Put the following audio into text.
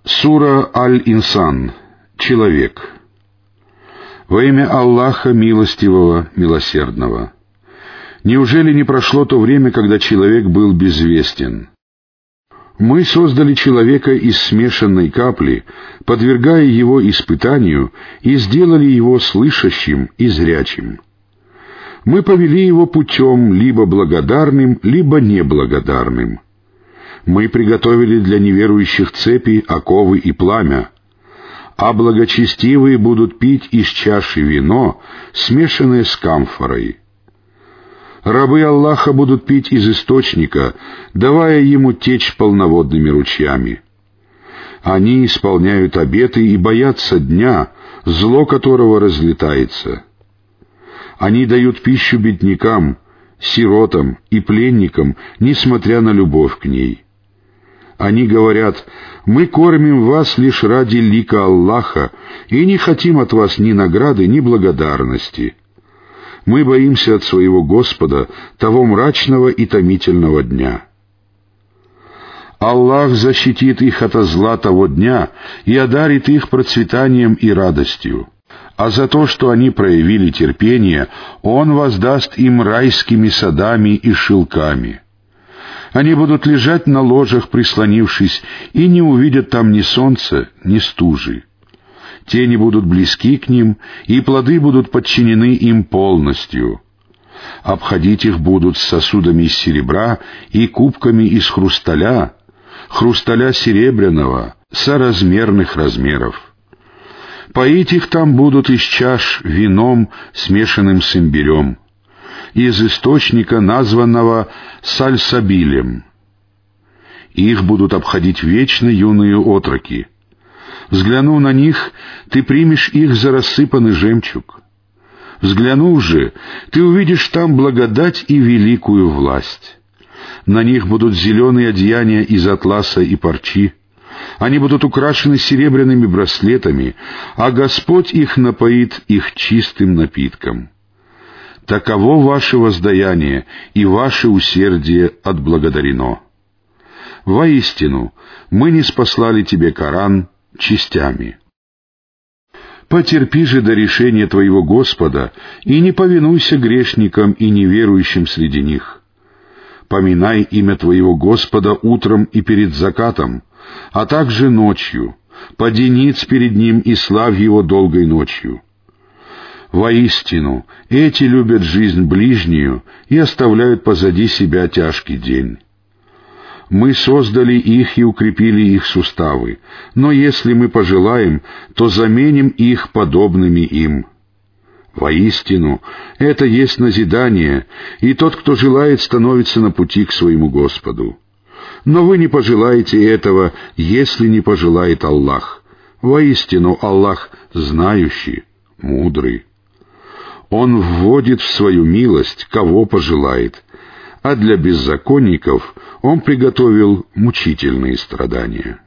Сура Аль-Инсан. Человек. Во имя Аллаха Милостивого, Милосердного. Неужели не прошло то время, когда человек был безвестен? Мы создали человека из смешанной капли, подвергая его испытанию, и сделали его слышащим и зрячим. Мы повели его путем либо благодарным, либо неблагодарным. Мы приготовили для неверующих цепи, оковы и пламя, а благочестивые будут пить из чаши вино, смешанное с камфорой. Рабы Аллаха будут пить из источника, давая ему течь полноводными ручьями. Они исполняют обеты и боятся дня, зло которого разлетается. Они дают пищу беднякам, сиротам и пленникам, несмотря на любовь к ней. Они говорят: «Мы кормим вас лишь ради лика Аллаха и не хотим от вас ни награды, ни благодарности. Мы боимся от своего Господа того мрачного и томительного дня». Аллах защитит их ото зла того дня и одарит их процветанием и радостью. А за то, что они проявили терпение, Он воздаст им райскими садами и шелками. Они будут лежать на ложах, прислонившись, и не увидят там ни солнца, ни стужи. Тени будут близки к ним, и плоды будут подчинены им полностью. Обходить их будут с сосудами из серебра и кубками из хрусталя серебряного, соразмерных размеров. Поить их там будут из чаш вином, смешанным с имбирем, из источника, названного Сальсабилем. Их будут обходить вечно юные отроки. Взглянув на них, ты примешь их за рассыпанный жемчуг. Взглянув же, ты увидишь там благодать и великую власть. На них будут зеленые одеяния из атласа и парчи. Они будут украшены серебряными браслетами, а Господь их напоит их чистым напитком. Таково ваше воздаяние, и ваше усердие отблагодарено. Воистину, мы ниспослали тебе Коран частями. Потерпи же до решения твоего Господа, и не повинуйся грешникам и неверующим среди них. Поминай имя твоего Господа утром и перед закатом, а также ночью. Пади ниц перед Ним и славь Его долгой ночью. Воистину, эти любят жизнь ближнюю и оставляют позади себя тяжкий день. Мы создали их и укрепили их суставы, но если мы пожелаем, то заменим их подобными им. Воистину, это есть назидание, и тот, кто желает, становится на пути к своему Господу. Но вы не пожелаете этого, если не пожелает Аллах. Воистину, Аллах знающий, мудрый. Он вводит в свою милость, кого пожелает, а для беззаконников Он приготовил мучительные страдания.